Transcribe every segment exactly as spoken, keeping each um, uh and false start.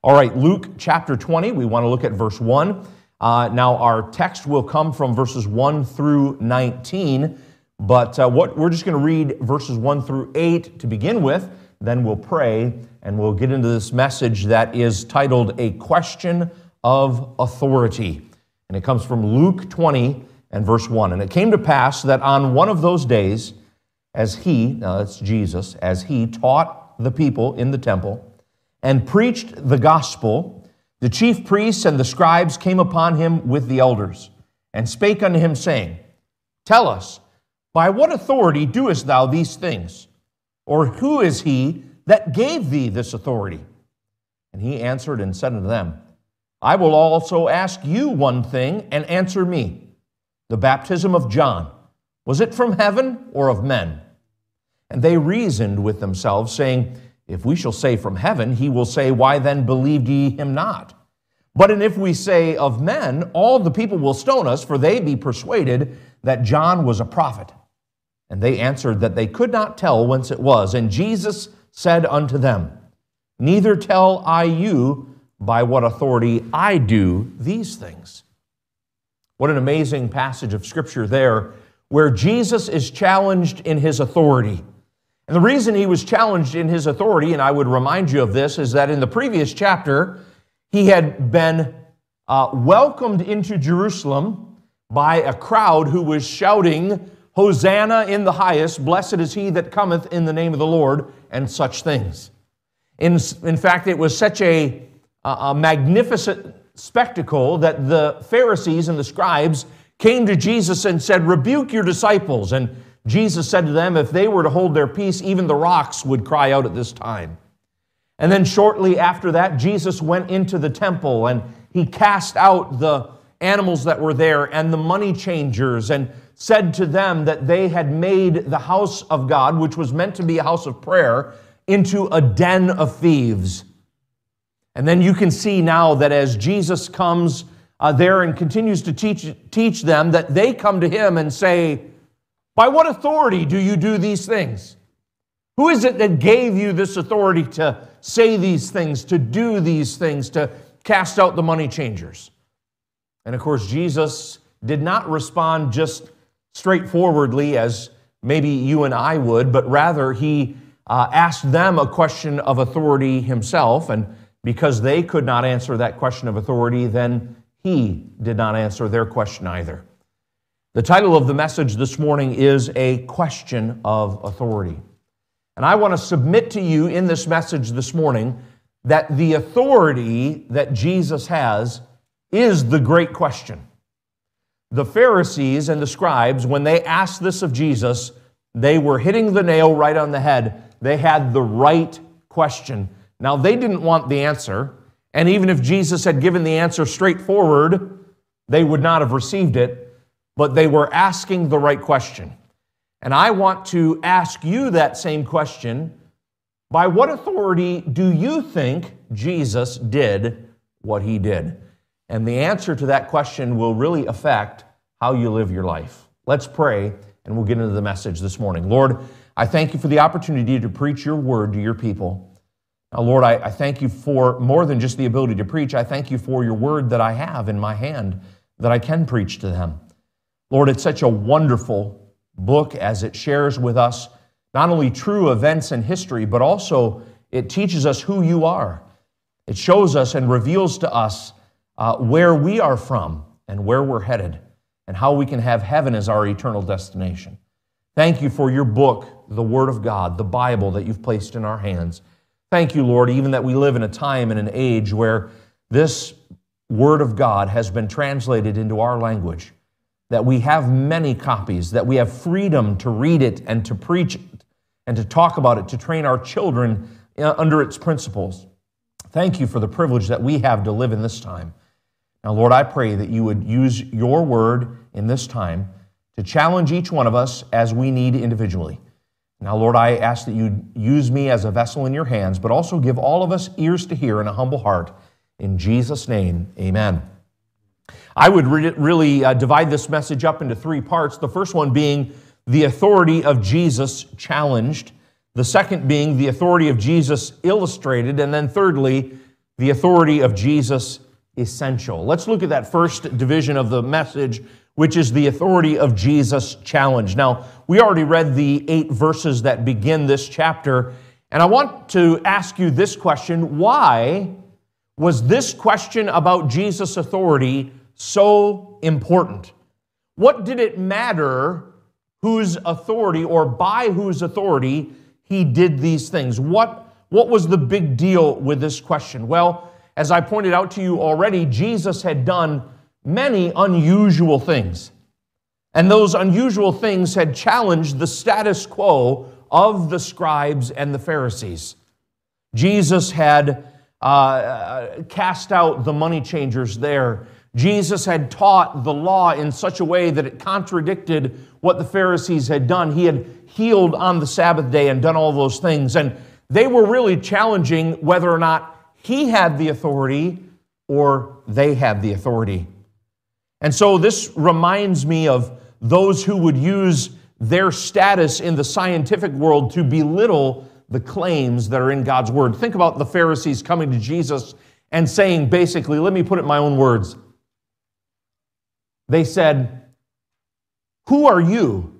All right, Luke chapter twenty, we want to look at verse one. Uh, now, our text will come from verses one through nineteen, but uh, what we're just going to read verses one through eight to begin with, then we'll pray, and we'll get into this message that is titled, A Question of Authority. And it comes from Luke twenty and verse one. And it came to pass that on one of those days, as he, now that's Jesus, as he taught the people in the temple, and preached the gospel, the chief priests and the scribes came upon him with the elders, and spake unto him, saying, Tell us, by what authority doest thou these things? Or who is he that gave thee this authority? And he answered and said unto them, I will also ask you one thing, and answer me. The baptism of John, was it from heaven or of men? And they reasoned with themselves, saying, If we shall say from heaven, he will say, Why then believed ye him not? But and if we say of men, all the people will stone us, for they be persuaded that John was a prophet. And they answered that they could not tell whence it was. And Jesus said unto them, Neither tell I you by what authority I do these things. What an amazing passage of Scripture there, where Jesus is challenged in his authority. And the reason he was challenged in his authority, and I would remind you of this, is that in the previous chapter, he had been uh, welcomed into Jerusalem by a crowd who was shouting, Hosanna in the highest, blessed is he that cometh in the name of the Lord, and such things. In, in fact, it was such a, a magnificent spectacle that the Pharisees and the scribes came to Jesus and said, Rebuke your disciples. And Jesus said to them, if they were to hold their peace, even the rocks would cry out at this time. And then shortly after that, Jesus went into the temple and he cast out the animals that were there and the money changers and said to them that they had made the house of God, which was meant to be a house of prayer, into a den of thieves. And then you can see now that as Jesus comes uh, there and continues to teach, teach them, that they come to him and say, By what authority do you do these things? Who is it that gave you this authority to say these things, to do these things, to cast out the money changers? And of course, Jesus did not respond just straightforwardly as maybe you and I would, but rather he uh, asked them a question of authority himself, and because they could not answer that question of authority, then he did not answer their question either. The title of the message this morning is A Question of Authority. And I want to submit to you in this message this morning that the authority that Jesus has is the great question. The Pharisees and the scribes, when they asked this of Jesus, they were hitting the nail right on the head. They had the right question. Now, they didn't want the answer, and even if Jesus had given the answer straightforward, they would not have received it, but they were asking the right question. And I want to ask you that same question. By what authority do you think Jesus did what he did? And the answer to that question will really affect how you live your life. Let's pray, and we'll get into the message this morning. Lord, I thank you for the opportunity to preach your word to your people. Now, Lord, I, I thank you for more than just the ability to preach. I thank you for your word that I have in my hand, that I can preach to them. Lord, it's such a wonderful book as it shares with us not only true events in history, but also it teaches us who you are. It shows us and reveals to us uh, where we are from and where we're headed and how we can have heaven as our eternal destination. Thank you for your book, the Word of God, the Bible that you've placed in our hands. Thank you, Lord, even that we live in a time and an age where this Word of God has been translated into our language, that we have many copies, that we have freedom to read it and to preach it and to talk about it, to train our children under its principles. Thank you for the privilege that we have to live in this time. Now, Lord, I pray that you would use your word in this time to challenge each one of us as we need individually. Now, Lord, I ask that you use me as a vessel in your hands, but also give all of us ears to hear and a humble heart. In Jesus' name, amen. I would re- really uh, divide this message up into three parts. The first one being the authority of Jesus challenged. The second being the authority of Jesus illustrated. And then thirdly, the authority of Jesus essential. Let's look at that first division of the message, which is the authority of Jesus challenge. Now, we already read the eight verses that begin this chapter, and I want to ask you this question: why was this question about Jesus' authority so important? What did it matter whose authority or by whose authority he did these things? What, what was the big deal with this question? Well, as I pointed out to you already, Jesus had done many unusual things. And those unusual things had challenged the status quo of the scribes and the Pharisees. Jesus had uh, cast out the money changers there. Jesus had taught the law in such a way that it contradicted what the Pharisees had done. He had healed on the Sabbath day and done all those things. And they were really challenging whether or not he had the authority or they had the authority. And so this reminds me of those who would use their status in the scientific world to belittle the claims that are in God's Word. Think about the Pharisees coming to Jesus and saying, basically, let me put it in my own words. They said, "Who are you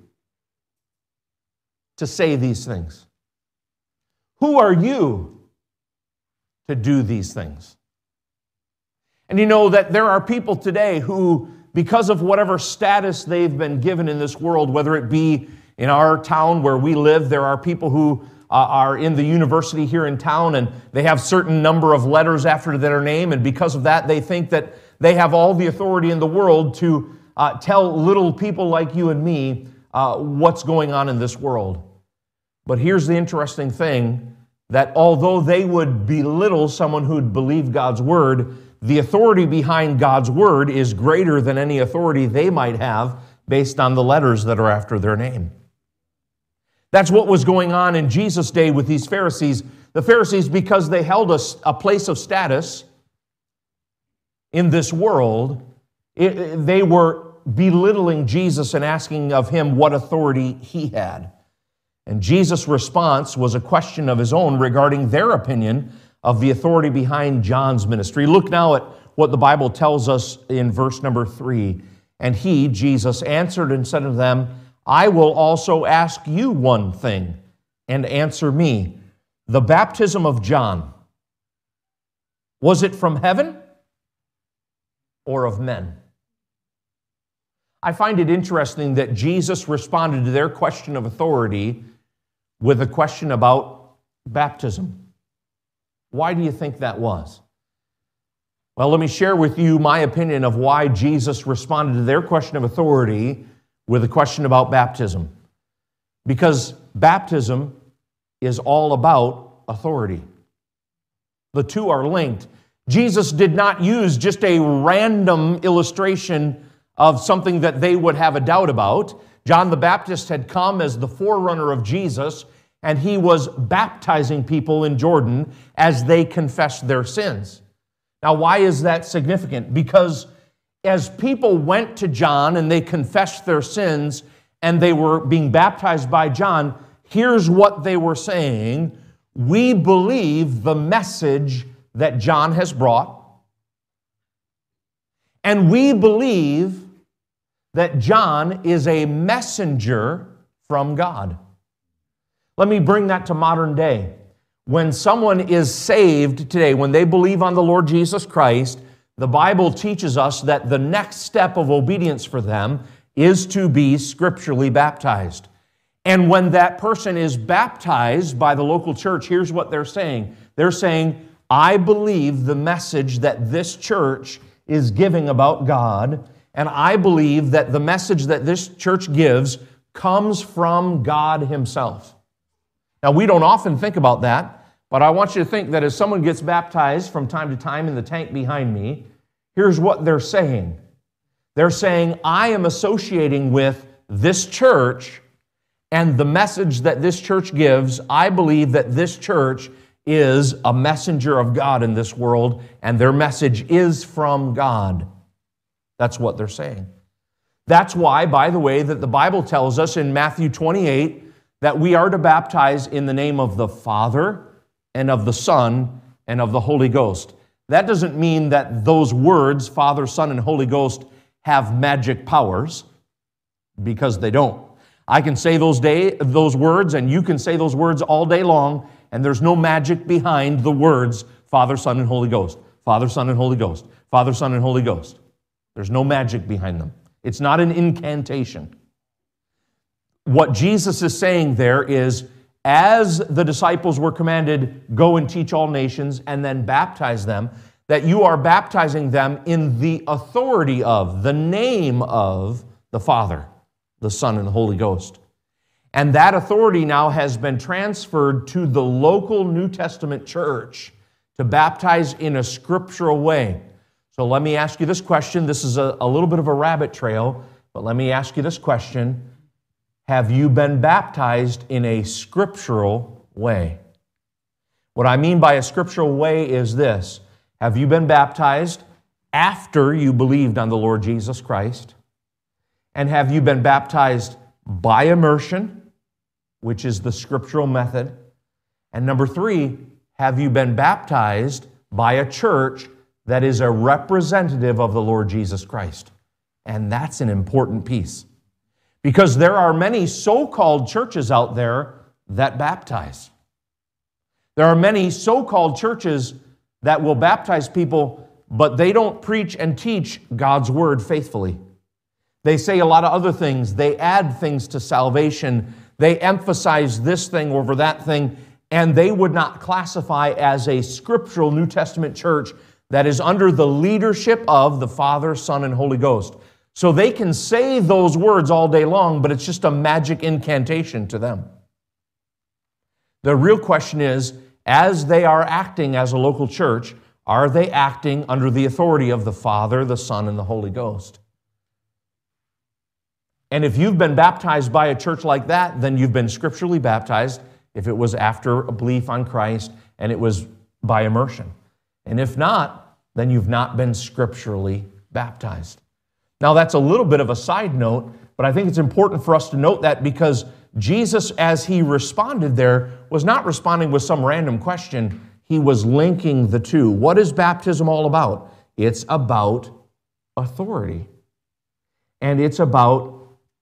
to say these things? Who are you to do these things?" And you know that there are people today who, because of whatever status they've been given in this world, whether it be in our town where we live, there are people who uh, are in the university here in town and they have certain number of letters after their name, and because of that they think that they have all the authority in the world to uh, tell little people like you and me uh, what's going on in this world. But here's the interesting thing, that although they would belittle someone who'd believe God's Word, the authority behind God's Word is greater than any authority they might have based on the letters that are after their name. That's what was going on in Jesus' day with these Pharisees. The Pharisees, because they held a, a place of status in this world, it, they were belittling Jesus and asking of him what authority he had. And Jesus' response was a question of his own regarding their opinion of the authority behind John's ministry. Look now at what the Bible tells us in verse number three. And he, Jesus, answered and said to them, "I will also ask you one thing, and answer me. The baptism of John, was it from heaven or of men?" I find it interesting that Jesus responded to their question of authority with a question about baptism. Why do you think that was? Well, let me share with you my opinion of why Jesus responded to their question of authority with a question about baptism. Because baptism is all about authority. The two are linked. Jesus did not use just a random illustration of something that they would have a doubt about. John the Baptist had come as the forerunner of Jesus, and he was baptizing people in Jordan as they confessed their sins. Now, why is that significant? Because as people went to John and they confessed their sins and they were being baptized by John, here's what they were saying: we believe the message that John has brought, and we believe that John is a messenger from God. Let me bring that to modern day. When someone is saved today, when they believe on the Lord Jesus Christ, the Bible teaches us that the next step of obedience for them is to be scripturally baptized. And when that person is baptized by the local church, here's what they're saying. They're saying, "I believe the message that this church is giving about God, and I believe that the message that this church gives comes from God Himself." Now, we don't often think about that, but I want you to think that as someone gets baptized from time to time in the tank behind me, here's what they're saying. They're saying, I am associating with this church and the message that this church gives. I believe that this church is a messenger of God in this world, and their message is from God. That's what they're saying. That's why, by the way, that the Bible tells us in Matthew twenty-eight that we are to baptize in the name of the Father and of the Son and of the Holy Ghost. That doesn't mean that those words, Father, Son, and Holy Ghost, have magic powers, because they don't. I can say those day, those words, and you can say those words all day long, and there's no magic behind the words Father, Son, and Holy Ghost. Father, Son, and Holy Ghost. Father, Son, and Holy Ghost. There's no magic behind them. It's not an incantation. What Jesus is saying there is, as the disciples were commanded, go and teach all nations and then baptize them, that you are baptizing them in the authority of, the name of the Father, the Son, and the Holy Ghost. And that authority now has been transferred to the local New Testament church to baptize in a scriptural way. So let me ask you this question. This is a, a little bit of a rabbit trail, but let me ask you this question. Have you been baptized in a scriptural way? What I mean by a scriptural way is this. Have you been baptized after you believed on the Lord Jesus Christ? And have you been baptized by immersion, which is the scriptural method? And number three, have you been baptized by a church that is a representative of the Lord Jesus Christ? And that's an important piece. Because there are many so-called churches out there that baptize. There are many so-called churches that will baptize people, but they don't preach and teach God's word faithfully. They say a lot of other things. They add things to salvation. They emphasize this thing over that thing, and they would not classify as a scriptural New Testament church that is under the leadership of the Father, Son, and Holy Ghost. So they can say those words all day long, but it's just a magic incantation to them. The real question is, as they are acting as a local church, are they acting under the authority of the Father, the Son, and the Holy Ghost? And if you've been baptized by a church like that, then you've been scripturally baptized, if it was after a belief on Christ and it was by immersion. And if not, then you've not been scripturally baptized. Now, that's a little bit of a side note, but I think it's important for us to note that because Jesus, as he responded there, was not responding with some random question. He was linking the two. What is baptism all about? It's about authority. And it's about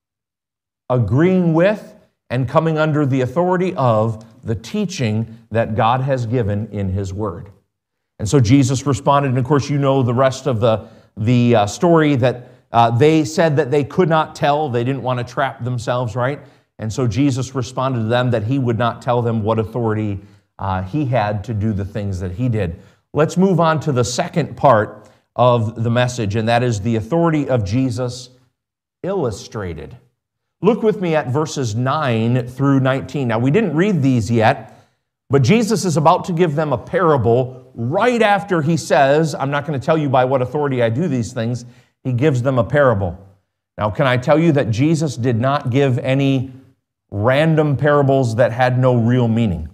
agreeing with and coming under the authority of the teaching that God has given in his word. And so Jesus responded, and of course you know the rest of the, the uh, story, that uh, they said that they could not tell. They didn't want to trap themselves, right? And so Jesus responded to them that he would not tell them what authority uh, he had to do the things that he did. Let's move on to the second part of the message, and that is the authority of Jesus illustrated. Look with me at verses nine through nineteen. Now, we didn't read these yet, but Jesus is about to give them a parable right after he says, I'm not going to tell you by what authority I do these things. He gives them a parable. Now, can I tell you that Jesus did not give any random parables that had no real meaning?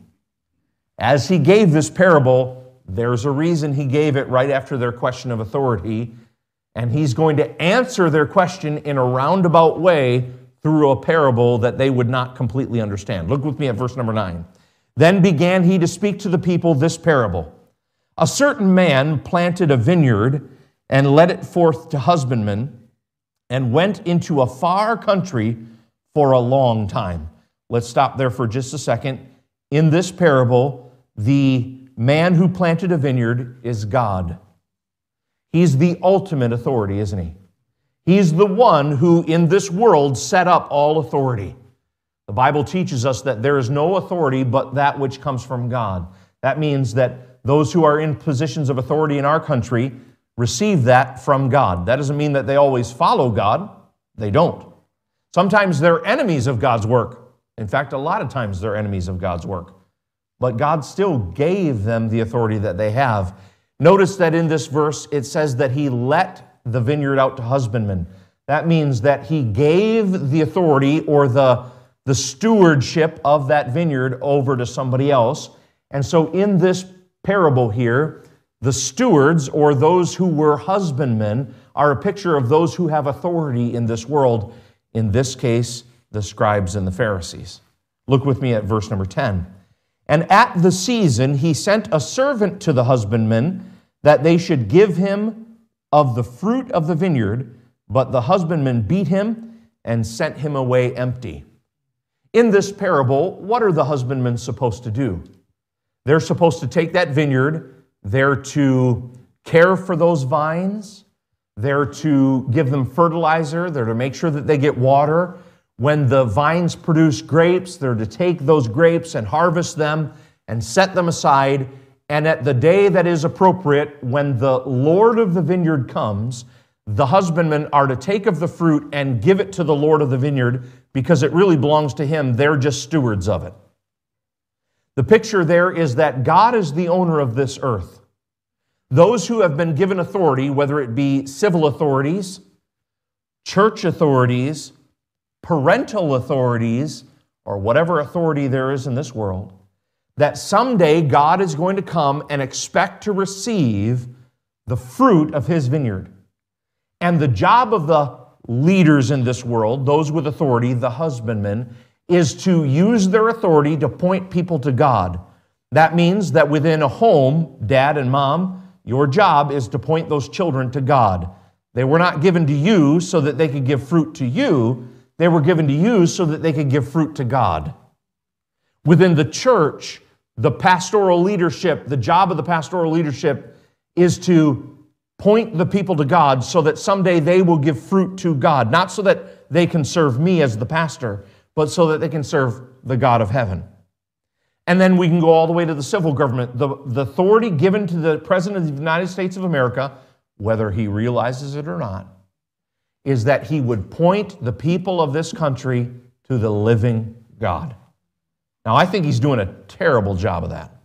As he gave this parable, there's a reason he gave it right after their question of authority, and he's going to answer their question in a roundabout way through a parable that they would not completely understand. Look with me at verse number nine. Then began he to speak to the people this parable. A certain man planted a vineyard and led it forth to husbandmen and went into a far country for a long time. Let's stop there for just a second. In this parable, the man who planted a vineyard is God. He's the ultimate authority, isn't he? He's the one who in this world set up all authority. The Bible teaches us that there is no authority but that which comes from God. That means that those who are in positions of authority in our country receive that from God. That doesn't mean that they always follow God. They don't. Sometimes they're enemies of God's work. In fact, a lot of times they're enemies of God's work. But God still gave them the authority that they have. Notice that in this verse, it says that he let the vineyard out to husbandmen. That means that he gave the authority or the, the stewardship of that vineyard over to somebody else. And so in this parable here, the stewards, or those who were husbandmen, are a picture of those who have authority in this world. In this case, the scribes and the Pharisees. Look with me at verse number ten. And at the season he sent a servant to the husbandmen that they should give him of the fruit of the vineyard, but the husbandman beat him and sent him away empty. In this parable, what are the husbandmen supposed to do? They're supposed to take that vineyard, they're to care for those vines, they're to give them fertilizer, they're to make sure that they get water. When the vines produce grapes, they're to take those grapes and harvest them and set them aside. And at the day that is appropriate, when the Lord of the vineyard comes, the husbandmen are to take of the fruit and give it to the Lord of the vineyard because it really belongs to him. They're just stewards of it. The picture there is that God is the owner of this earth. Those who have been given authority, whether it be civil authorities, church authorities, parental authorities, or whatever authority there is in this world, that someday God is going to come and expect to receive the fruit of his vineyard. And the job of the leaders in this world, those with authority, the husbandmen, is to use their authority to point people to God. That means that within a home, dad and mom, your job is to point those children to God. They were not given to you so that they could give fruit to you. They were given to you so that they could give fruit to God. Within the church, the pastoral leadership, the job of the pastoral leadership is to point the people to God so that someday they will give fruit to God. Not so that they can serve me as the pastor, but so that they can serve the God of heaven. And then we can go all the way to the civil government. The, the authority given to the President of the United States of America, whether he realizes it or not, is that he would point the people of this country to the living God. Now, I think he's doing a terrible job of that.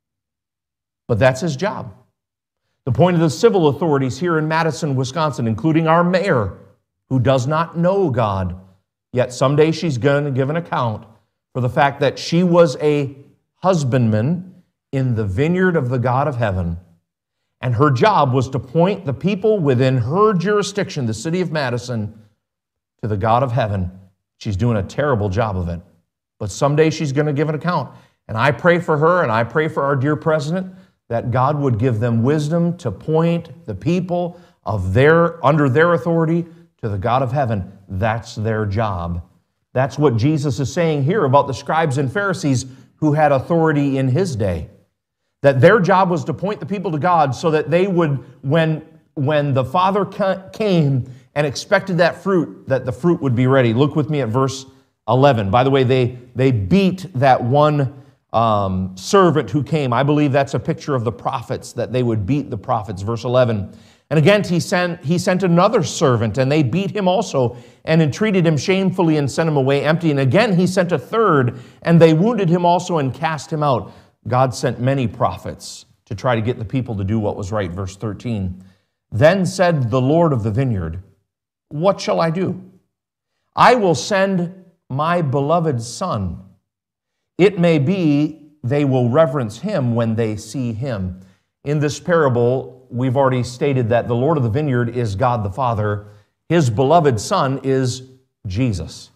But that's his job. The point of the civil authorities here in Madison, Wisconsin, including our mayor, who does not know God, yet someday she's going to give an account for the fact that she was a husbandman in the vineyard of the God of heaven, and her job was to point the people within her jurisdiction, the city of Madison, to the God of heaven. She's doing a terrible job of it. But someday she's going to give an account. And I pray for her, and I pray for our dear president, that God would give them wisdom to point the people of their under their authority to the God of heaven. That's their job. That's what Jesus is saying here about the scribes and Pharisees who had authority in his day. That their job was to point the people to God so that they would, when, when the Father came and expected that fruit, that the fruit would be ready. Look with me at verse eleven. By the way, they, they beat that one um, servant who came. I believe that's a picture of the prophets, that they would beat the prophets. Verse eleven. And again, he sent, he sent another servant, and they beat him also, and entreated him shamefully, and sent him away empty. And again, he sent a third, and they wounded him also, and cast him out. God sent many prophets to try to get the people to do what was right. Verse thirteen. Then said the Lord of the vineyard, what shall I do? I will send my beloved son. It may be they will reverence him when they see him. In this parable, we've already stated that the Lord of the vineyard is God the Father. His beloved son is Jesus.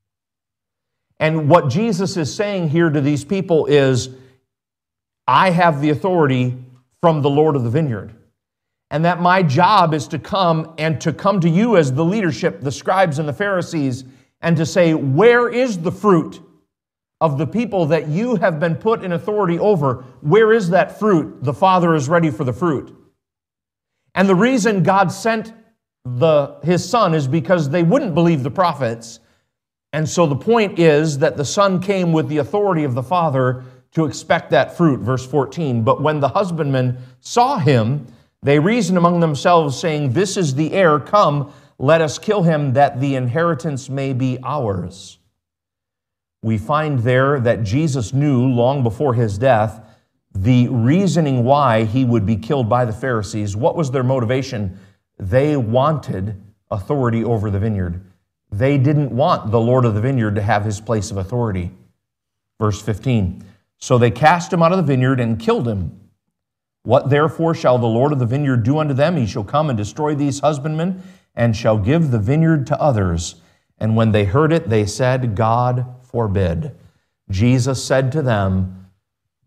And what Jesus is saying here to these people is, I have the authority from the Lord of the vineyard. And that my job is to come and to come to you as the leadership, the scribes and the Pharisees, and to say, where is the fruit of the people that you have been put in authority over? Where is that fruit? The Father is ready for the fruit. And the reason God sent the, his Son is because they wouldn't believe the prophets. And so the point is that the Son came with the authority of the Father to expect that fruit. Verse fourteen, but when the husbandmen saw him, they reasoned among themselves, saying, this is the heir, come, let us kill him, that the inheritance may be ours. We find there that Jesus knew long before his death the reasoning why he would be killed by the Pharisees. What was their motivation? They wanted authority over the vineyard. They didn't want the Lord of the vineyard to have his place of authority. Verse fifteen, so they cast him out of the vineyard and killed him. What therefore shall the Lord of the vineyard do unto them? He shall come and destroy these husbandmen, and shall give the vineyard to others. And when they heard it, they said, God forbid. Jesus said to them,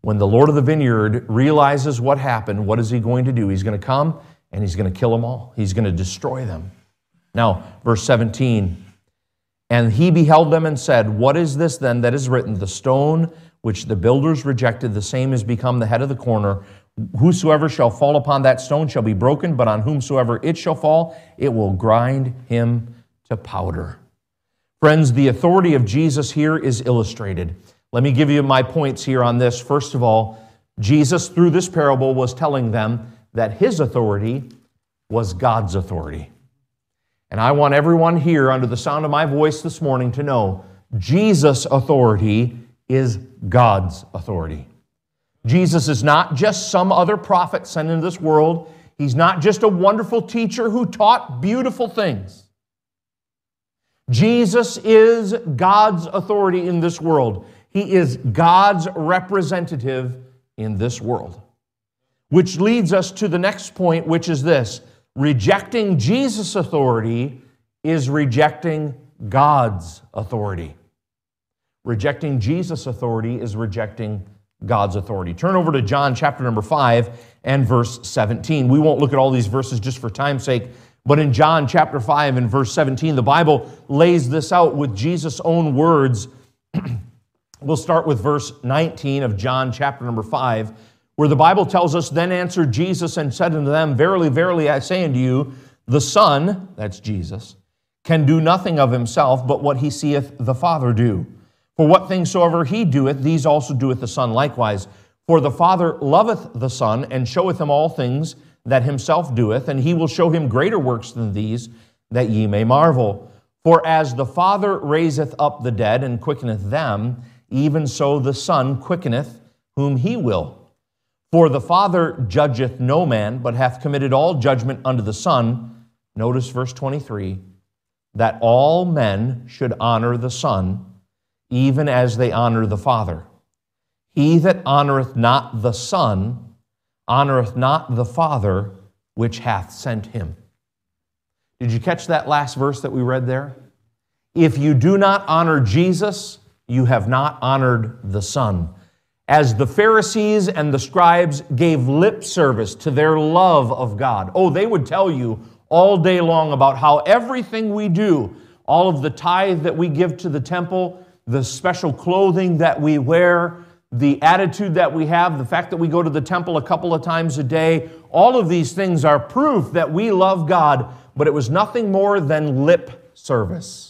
When the Lord of the vineyard realizes what happened, what is he going to do? He's going to come and he's going to kill them all. He's going to destroy them. Now, verse seventeen, and he beheld them and said, what is this then that is written? The stone which the builders rejected, the same is become the head of the corner. Whosoever shall fall upon that stone shall be broken, but on whomsoever it shall fall, it will grind him to powder. Friends, the authority of Jesus here is illustrated. Let me give you my points here on this. First of all, Jesus, through this parable, was telling them that his authority was God's authority. And I want everyone here under the sound of my voice this morning to know Jesus' authority is God's authority. Jesus is not just some other prophet sent into this world. He's not just a wonderful teacher who taught beautiful things. Jesus is God's authority in this world. He is God's representative in this world. Which leads us to the next point, which is this. Rejecting Jesus' authority is rejecting God's authority. Rejecting Jesus' authority is rejecting God's authority. Turn over to John chapter number five and verse seventeen. We won't look at all these verses just for time's sake, but in John chapter five and verse seventeen, the Bible lays this out with Jesus' own words. We'll start with verse nineteen of John chapter number five, where the Bible tells us, then answered Jesus and said unto them, verily, verily, I say unto you, the Son, that's Jesus, can do nothing of himself, but what he seeth the Father do. For what things soever he doeth, these also doeth the Son likewise. For the Father loveth the Son, and showeth him all things that himself doeth, and he will show him greater works than these, that ye may marvel. For as the Father raiseth up the dead, and quickeneth them, even so the Son quickeneth whom he will. For the Father judgeth no man, but hath committed all judgment unto the Son. Notice verse twenty-three, that all men should honor the Son, even as they honor the Father. He that honoreth not the Son, honoreth not the Father, which hath sent him. Did you catch that last verse that we read there? If you do not honor Jesus, you have not honored the Son. As the Pharisees and the scribes gave lip service to their love of God. Oh, they would tell you all day long about how everything we do, all of the tithe that we give to the temple, the special clothing that we wear, the attitude that we have, the fact that we go to the temple a couple of times a day, all of these things are proof that we love God, but it was nothing more than lip service.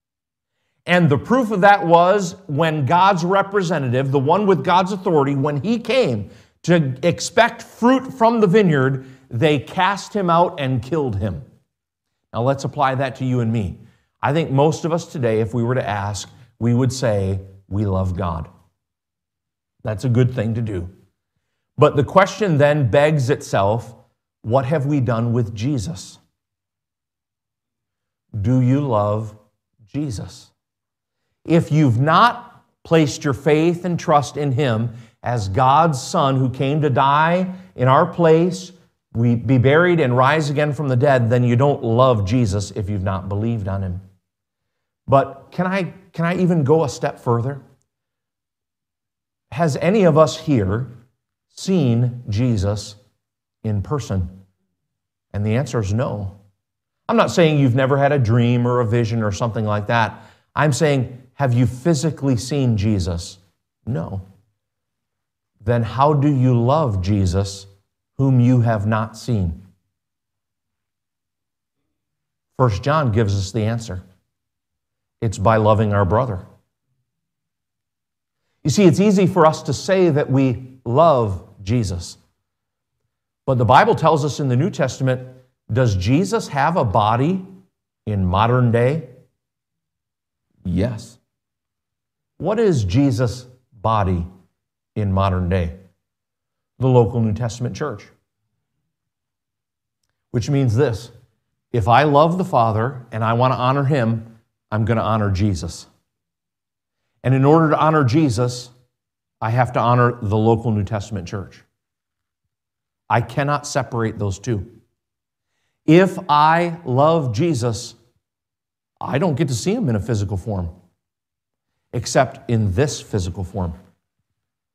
And the proof of that was when God's representative, the one with God's authority, when he came to expect fruit from the vineyard, they cast him out and killed him. Now let's apply that to you and me. I think most of us today, if we were to ask, we would say, we love God. That's a good thing to do. But the question then begs itself, what have we done with Jesus? Do you love Jesus? If you've not placed your faith and trust in him as God's Son who came to die in our place, we be buried and rise again from the dead, then you don't love Jesus if you've not believed on him. But can I, can I even go a step further? Has any of us here seen Jesus in person? And the answer is no. I'm not saying you've never had a dream or a vision or something like that. I'm saying, have you physically seen Jesus? No. Then how do you love Jesus whom you have not seen? First John gives us the answer. It's by loving our brother. You see, it's easy for us to say that we love Jesus. But the Bible tells us in the New Testament, does Jesus have a body in modern day? Yes. What is Jesus' body in modern day? The local New Testament church. Which means this, if I love the Father and I want to honor him, I'm going to honor Jesus. And in order to honor Jesus, I have to honor the local New Testament church. I cannot separate those two. If I love Jesus, I don't get to see him in a physical form, except in this physical form.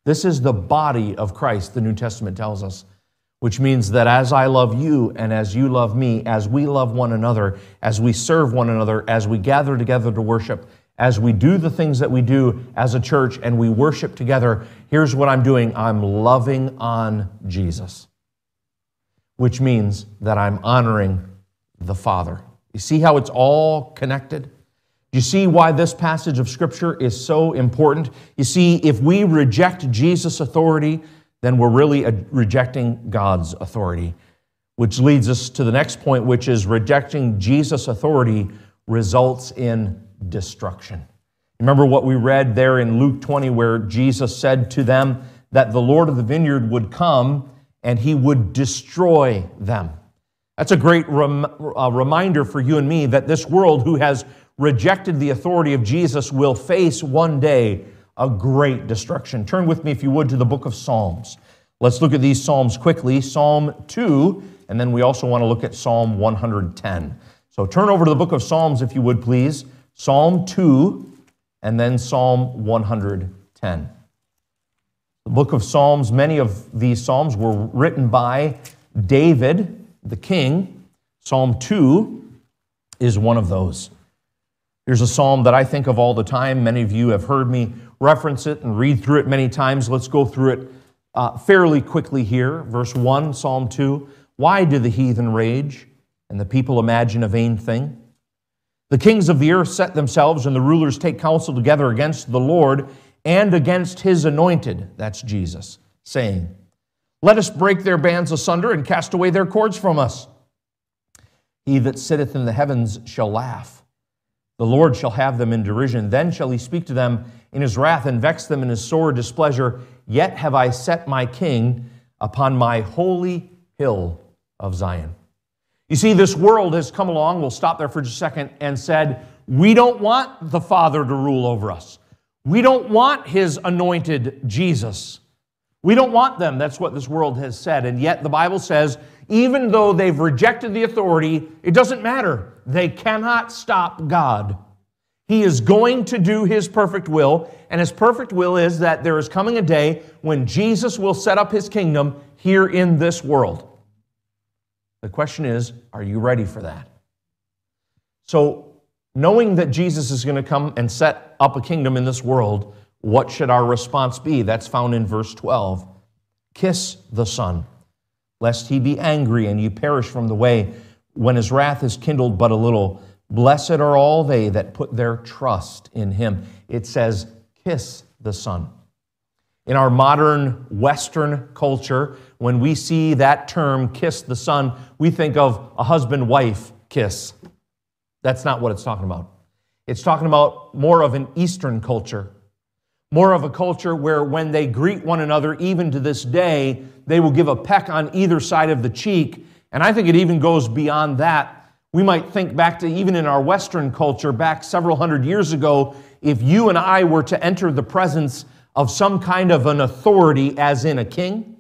This is the body of Christ, the New Testament tells us, which means that as I love you and as you love me, as we love one another, as we serve one another, as we gather together to worship, as we do the things that we do as a church and we worship together, here's what I'm doing. I'm loving on Jesus, which means that I'm honoring the Father. You see how it's all connected? You see why this passage of Scripture is so important? You see, if we reject Jesus' authority, then we're really rejecting God's authority, which leads us to the next point, which is rejecting Jesus' authority results in destruction. Remember what we read there in Luke twenty, where Jesus said to them that the Lord of the vineyard would come and he would destroy them. That's a great rem- uh, reminder for you and me that this world who has rejected the authority of Jesus will face one day a great destruction. Turn with me, if you would, to the book of Psalms. Let's look at these Psalms quickly. Psalm two, and then we also want to look at Psalm one hundred ten. So turn over to the book of Psalms, if you would, please. Psalm two, and then Psalm one hundred ten. The book of Psalms, many of these Psalms were written by David, the king. Psalm two is one of those. Here's a psalm that I think of all the time. Many of you have heard me reference it and read through it many times. Let's go through it uh, fairly quickly here. Verse one, Psalm two. Why do the heathen rage and the people imagine a vain thing? The kings of the earth set themselves and the rulers take counsel together against the Lord and against his anointed, that's Jesus, saying, let us break their bands asunder and cast away their cords from us. He that sitteth in the heavens shall laugh. The Lord shall have them in derision. Then shall he speak to them in his wrath and vex them in his sore displeasure. Yet have I set my king upon my holy hill of Zion. You see, this world has come along, we'll stop there for just a second, and said, we don't want the Father to rule over us. We don't want his anointed Jesus. We don't want them. That's what this world has said. And yet the Bible says, even though they've rejected the authority, it doesn't matter. They cannot stop God. He is going to do his perfect will, and his perfect will is that there is coming a day when Jesus will set up his kingdom here in this world. The question is, are you ready for that? So, knowing that Jesus is going to come and set up a kingdom in this world, what should our response be? That's found in verse twelve. Kiss the Son, lest he be angry and you perish from the way, when his wrath is kindled but a little. Blessed are all they that put their trust in him. It says, kiss the Son. In our modern Western culture, when we see that term, kiss the Son, we think of a husband-wife kiss. That's not what it's talking about. It's talking about more of an Eastern culture, more of a culture where when they greet one another, even to this day, they will give a peck on either side of the cheek. And I think it even goes beyond that. We might think back to even in our Western culture, back several hundred years ago, if you and I were to enter the presence of some kind of an authority, as in a king,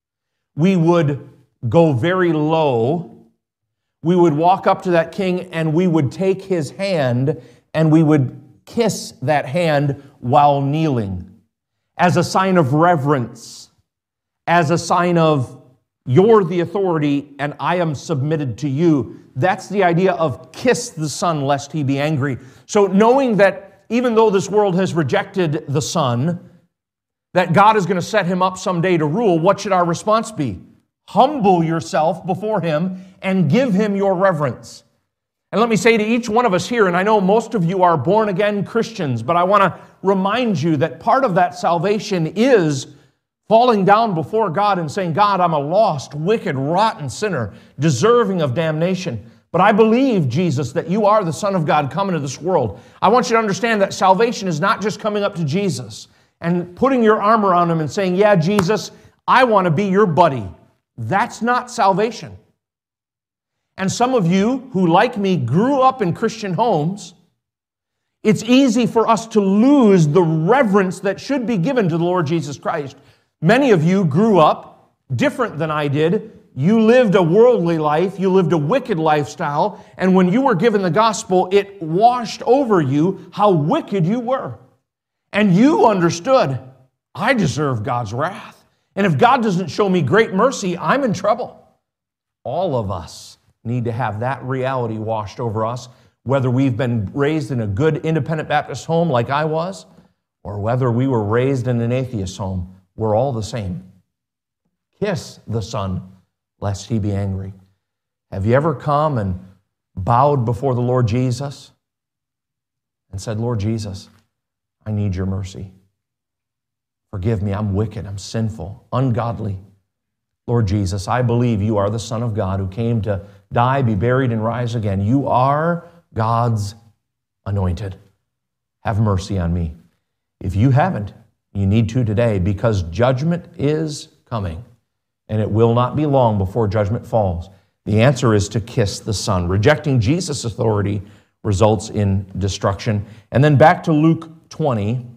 we would go very low. We would walk up to that king and we would take his hand and we would kiss that hand while kneeling as a sign of reverence, as a sign of you're the authority and I am submitted to you. That's the idea of kiss the Son lest he be angry. So knowing that even though this world has rejected the Son, that God is going to set him up someday to rule, what should our response be? Humble yourself before him and give him your reverence. And let me say to each one of us here, and I know most of you are born-again Christians, but I want to remind you that part of that salvation is falling down before God and saying, God, I'm a lost, wicked, rotten sinner, deserving of damnation. But I believe, Jesus, that you are the Son of God coming to this world. I want you to understand that salvation is not just coming up to Jesus and putting your arm around him and saying, yeah, Jesus, I want to be your buddy. That's not salvation. And some of you who, like me, grew up in Christian homes, it's easy for us to lose the reverence that should be given to the Lord Jesus Christ. Many of you grew up different than I did. You lived a worldly life, you lived a wicked lifestyle, and when you were given the gospel, it washed over you how wicked you were. And you understood, I deserve God's wrath. And if God doesn't show me great mercy, I'm in trouble. All of us need to have that reality washed over us, whether we've been raised in a good independent Baptist home like I was, or whether we were raised in an atheist home. We're all the same. Kiss the Son, lest he be angry. Have you ever come and bowed before the Lord Jesus and said, Lord Jesus, I need your mercy. Forgive me, I'm wicked, I'm sinful, ungodly. Lord Jesus, I believe you are the Son of God who came to die, be buried, and rise again. You are God's anointed. Have mercy on me. If you haven't, you need to today, because judgment is coming, and it will not be long before judgment falls. The answer is to kiss the Son. Rejecting Jesus' authority results in destruction. And then back to Luke twenty.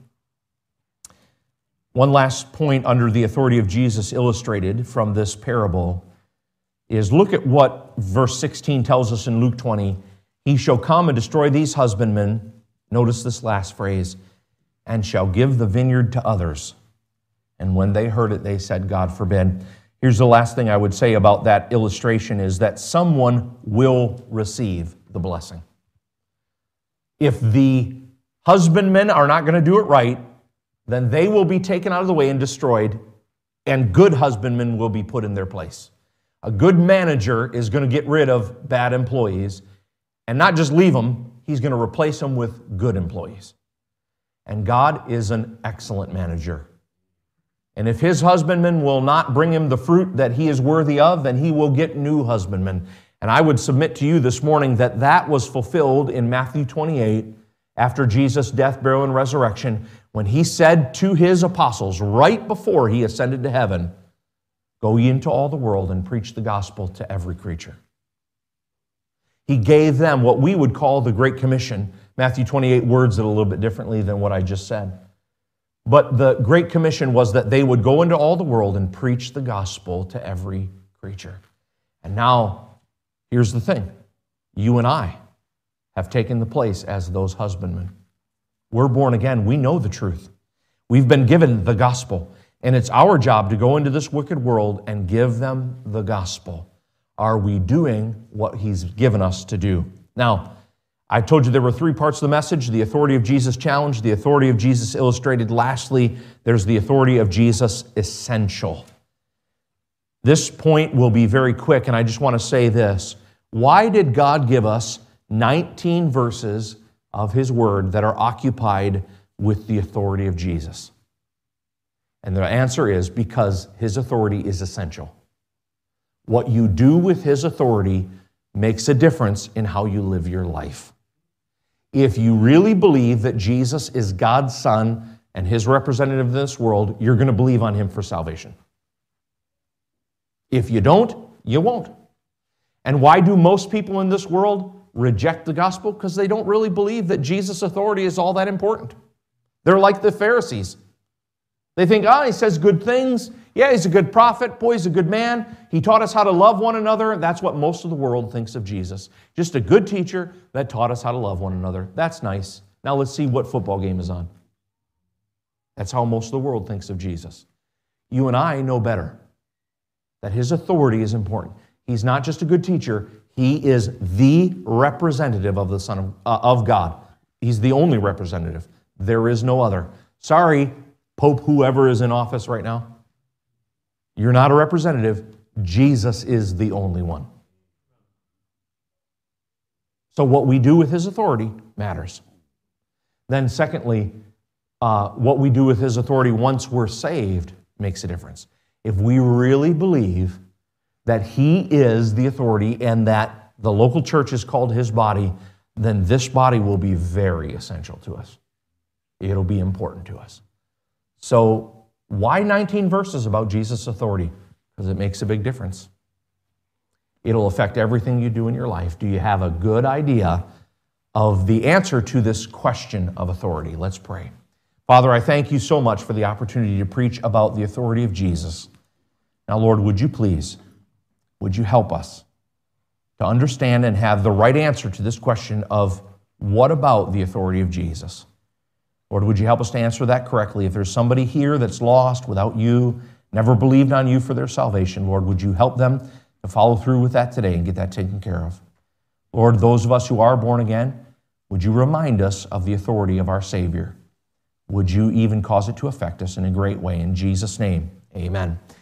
One last point under the authority of Jesus illustrated from this parable is look at what verse sixteen tells us in Luke twenty. He shall come and destroy these husbandmen. Notice this last phrase. And shall give the vineyard to others. And when they heard it, they said, God forbid. Here's the last thing I would say about that illustration is that someone will receive the blessing. If the husbandmen are not going to do it right, then they will be taken out of the way and destroyed, and good husbandmen will be put in their place. A good manager is going to get rid of bad employees, and not just leave them, he's going to replace them with good employees. And God is an excellent manager. And if his husbandman will not bring him the fruit that he is worthy of, then he will get new husbandmen. And I would submit to you this morning that that was fulfilled in Matthew twenty-eight, after Jesus' death, burial, and resurrection, when he said to his apostles, right before he ascended to heaven, go ye into all the world and preach the gospel to every creature. He gave them what we would call the Great Commission. Matthew twenty-eight words it a little bit differently than what I just said. But the Great Commission was that they would go into all the world and preach the gospel to every creature. And now, here's the thing. You and I have taken the place as those husbandmen. We're born again. We know the truth. We've been given the gospel. And it's our job to go into this wicked world and give them the gospel. Are we doing what he's given us to do? Now, I told you there were three parts of the message: the authority of Jesus challenged, the authority of Jesus illustrated. Lastly, there's the authority of Jesus essential. This point will be very quick, and I just want to say this. Why did God give us nineteen verses of his word that are occupied with the authority of Jesus? And the answer is because his authority is essential. What you do with his authority makes a difference in how you live your life. If you really believe that Jesus is God's Son and his representative in this world, you're going to believe on him for salvation. If you don't, you won't. And why do most people in this world reject the gospel? Because they don't really believe that Jesus' authority is all that important. They're like the Pharisees. They think, oh, he says good things. Yeah, he's a good prophet. Boy, he's a good man. He taught us how to love one another. That's what most of the world thinks of Jesus. Just a good teacher that taught us how to love one another. That's nice. Now let's see what football game is on. That's how most of the world thinks of Jesus. You and I know better that his authority is important. He's not just a good teacher. He is the representative of the Son of, uh, of God. He's the only representative. There is no other. Sorry, Pope whoever is in office right now. You're not a representative. Jesus is the only one. So what we do with his authority matters. Then secondly, uh, what we do with his authority once we're saved makes a difference. If we really believe that he is the authority and that the local church is called his body, then this body will be very essential to us. It'll be important to us. So why nineteen verses about Jesus' authority? Because it makes a big difference. It'll affect everything you do in your life. Do you have a good idea of the answer to this question of authority? Let's pray. Father, I thank you so much for the opportunity to preach about the authority of Jesus. Now, Lord, would you please, would you help us to understand and have the right answer to this question of what about the authority of Jesus? Lord, would you help us to answer that correctly? If there's somebody here that's lost without you, never believed on you for their salvation, Lord, would you help them to follow through with that today and get that taken care of? Lord, those of us who are born again, would you remind us of the authority of our Savior? Would you even cause it to affect us in a great way? In Jesus' name, amen.